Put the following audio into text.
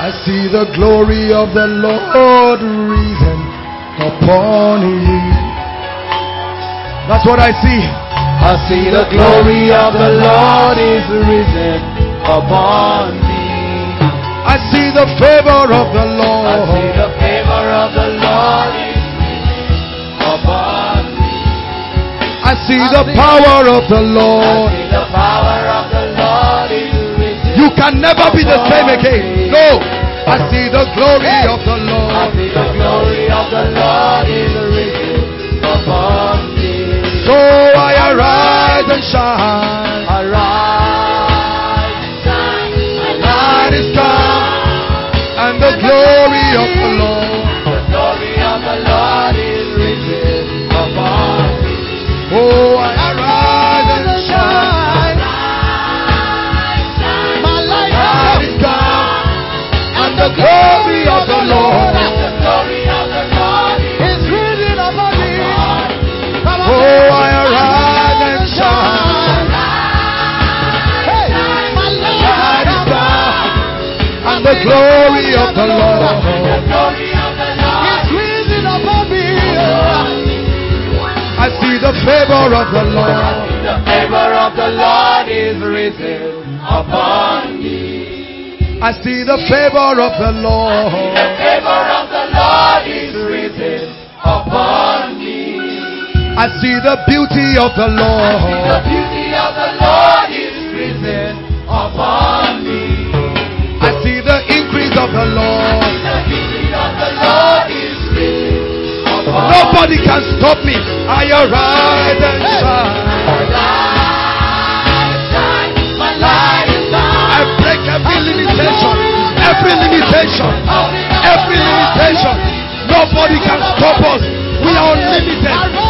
I see the glory of the Lord risen upon you. That's what I see. I see the glory of the Lord is risen upon me. I see the favor of the Lord. I see the favor of the Lord is risen upon me. I see the power of the Lord. I see the power of the Lord is risen. You can never be the same again. No. I see the glory of the I Lord. see the glory of the Lord is risen upon me. So I arise and shine. Arise and shine. My light is come, and the glory of the Lord. The glory of the Lord is risen upon me. Oh, I arise and shine. My light is come, and the glory of the Lord. The glory of the Lord is risen upon me. Oh, I arise and shine. My light is come, and the glory of the Lord. The glory of the Lord is risen upon me. I see the favor of the Lord. The favor of the Lord is risen upon me. I see the favor of the Lord. The favor of the Lord is risen upon me. I see the beauty of the Lord. The beauty of the Lord is risen upon me. I see the increase of the Lord. The beauty of the Lord is risen upon me. Nobody can stop me. I arise and shine. My light is on. I break every limitation. Every limitation. Every limitation. Nobody can stop us. We are unlimited.